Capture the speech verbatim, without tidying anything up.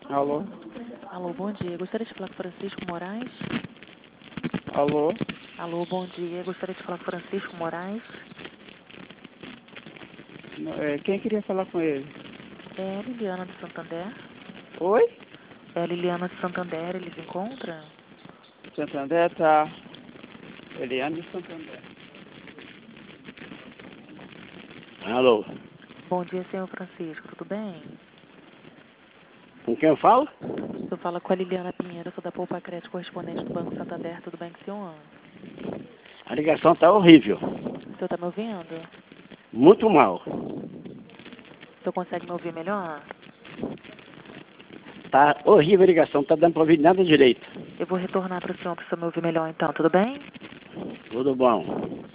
Alô? Alô, bom dia. Gostaria de falar com Francisco Moraes. Alô? Alô, bom dia. Gostaria de falar com Francisco Moraes. É, quem queria falar com ele? É a Liliana de Santander. Oi? É a Liliana de Santander, ele se encontra? Santander tá. Eliane de Santander. Alô, Bom dia, senhor Francisco. Tudo bem? com quem eu falo? Eu falo com a Liliana Pinheiro, sou da Poupa Crédito, correspondente do Banco Santander. Tudo bem com o senhor? A ligação tá horrível. O senhor está me ouvindo? Muito mal. O senhor consegue me ouvir melhor? Tá horrível a ligação, tá dando pra ouvir nada direito. Eu vou retornar para o senhor, para o senhor me ouvir melhor então, tudo bem? Tudo bom.